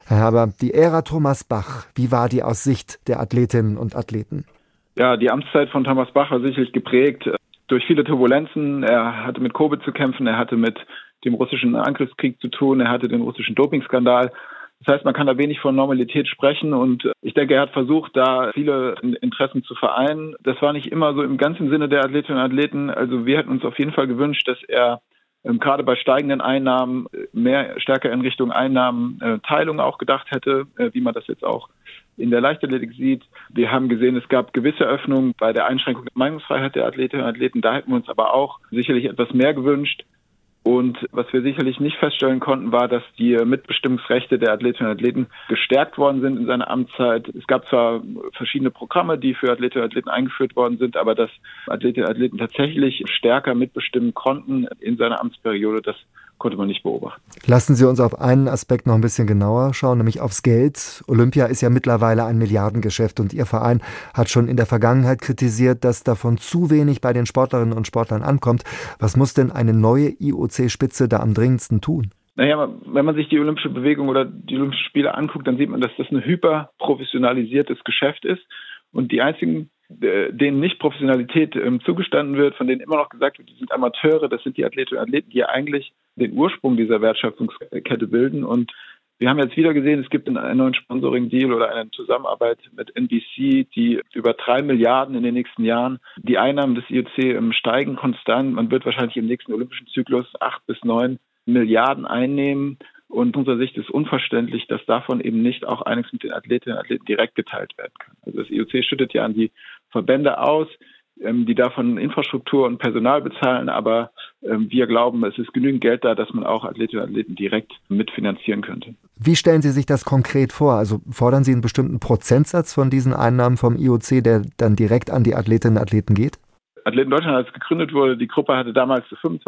Herr Herber, die Ära Thomas Bach, wie war die aus Sicht der Athletinnen und Athleten? Ja, die Amtszeit von Thomas Bach war sicherlich geprägt durch viele Turbulenzen. Er hatte mit Covid zu kämpfen, er hatte mit dem russischen Angriffskrieg zu tun, er hatte den russischen Dopingskandal. Das heißt, man kann da wenig von Normalität sprechen und ich denke, er hat versucht, da viele Interessen zu vereinen. Das war nicht immer so im ganzen Sinne der Athletinnen und Athleten. Also wir hätten uns auf jeden Fall gewünscht, dass er gerade bei steigenden Einnahmen stärker in Richtung Einnahmenteilung auch gedacht hätte, wie man das jetzt auch in der Leichtathletik sieht. Wir haben gesehen, es gab gewisse Öffnungen bei der Einschränkung der Meinungsfreiheit der Athletinnen und Athleten. Da hätten wir uns aber auch sicherlich etwas mehr gewünscht. Und was wir sicherlich nicht feststellen konnten, war, dass die Mitbestimmungsrechte der Athletinnen und Athleten gestärkt worden sind in seiner Amtszeit. Es gab zwar verschiedene Programme, die für Athletinnen und Athleten eingeführt worden sind, aber dass Athletinnen und Athleten tatsächlich stärker mitbestimmen konnten in seiner Amtsperiode, das konnte man nicht beobachten. Lassen Sie uns auf einen Aspekt noch ein bisschen genauer schauen, nämlich aufs Geld. Olympia ist ja mittlerweile ein Milliardengeschäft und Ihr Verein hat schon in der Vergangenheit kritisiert, dass davon zu wenig bei den Sportlerinnen und Sportlern ankommt. Was muss denn eine neue IOC-Spitze da am dringendsten tun? Naja, wenn man sich die olympische Bewegung oder die Olympischen Spiele anguckt, dann sieht man, dass das ein hyperprofessionalisiertes Geschäft ist und die einzigen, denen nicht Professionalität zugestanden wird, von denen immer noch gesagt wird, die sind Amateure, das sind die Athletinnen und Athleten, die ja eigentlich den Ursprung dieser Wertschöpfungskette bilden. Und wir haben jetzt wieder gesehen, es gibt einen neuen Sponsoring-Deal oder eine Zusammenarbeit mit NBC, die über 3 Milliarden in den nächsten Jahren, die Einnahmen des IOC steigen konstant. Man wird wahrscheinlich im nächsten olympischen Zyklus 8 bis 9 Milliarden einnehmen. Und aus unserer Sicht ist unverständlich, dass davon eben nicht auch einiges mit den Athletinnen und Athleten direkt geteilt werden kann. Also das IOC schüttet ja an die Verbände aus, die davon Infrastruktur und Personal bezahlen, aber wir glauben, es ist genügend Geld da, dass man auch Athletinnen und Athleten direkt mitfinanzieren könnte. Wie stellen Sie sich das konkret vor? Also fordern Sie einen bestimmten Prozentsatz von diesen Einnahmen vom IOC, der dann direkt an die Athletinnen und Athleten geht? Athleten Deutschland, als gegründet wurde, die Gruppe hatte damals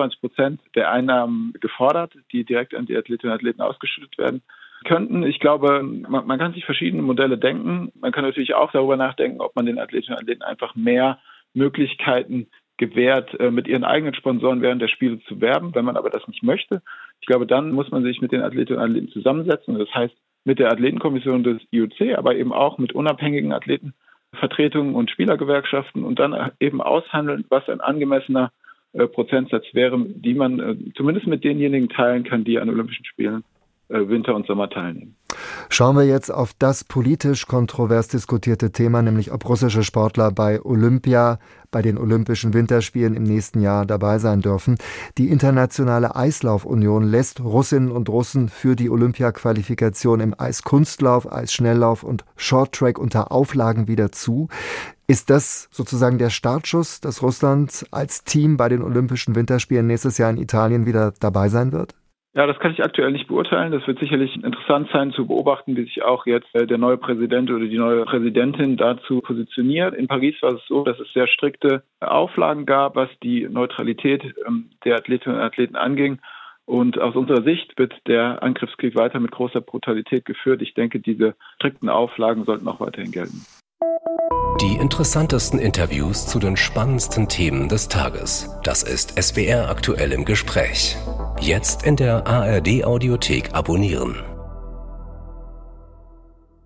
25% der Einnahmen gefordert, die direkt an die Athletinnen und Athleten ausgeschüttet werden könnten. Ich glaube, man kann sich verschiedene Modelle denken. Man kann natürlich auch darüber nachdenken, ob man den Athletinnen und Athleten einfach mehr Möglichkeiten gewährt, mit ihren eigenen Sponsoren während der Spiele zu werben. Wenn man aber das nicht möchte, ich glaube, dann muss man sich mit den Athletinnen und Athleten zusammensetzen. Das heißt, mit der Athletenkommission des IOC, aber eben auch mit unabhängigen Athletenvertretungen und Spielergewerkschaften und dann eben aushandeln, was ein angemessener Prozentsatz wäre, die man zumindest mit denjenigen teilen kann, die an Olympischen Spielen Winter und Sommer teilnehmen. Schauen wir jetzt auf das politisch kontrovers diskutierte Thema, nämlich ob russische Sportler bei Olympia, bei den Olympischen Winterspielen im nächsten Jahr dabei sein dürfen. Die Internationale Eislaufunion lässt Russinnen und Russen für die Olympiaqualifikation im Eiskunstlauf, Eisschnelllauf und Shorttrack unter Auflagen wieder zu. Ist das sozusagen der Startschuss, dass Russland als Team bei den Olympischen Winterspielen nächstes Jahr in Italien wieder dabei sein wird? Ja, das kann ich aktuell nicht beurteilen. Das wird sicherlich interessant sein zu beobachten, wie sich auch jetzt der neue Präsident oder die neue Präsidentin dazu positioniert. In Paris war es so, dass es sehr strikte Auflagen gab, was die Neutralität der Athletinnen und Athleten anging. Und aus unserer Sicht wird der Angriffskrieg weiter mit großer Brutalität geführt. Ich denke, diese strikten Auflagen sollten auch weiterhin gelten. Die interessantesten Interviews zu den spannendsten Themen des Tages. Das ist SWR aktuell im Gespräch. Jetzt in der ARD Audiothek abonnieren.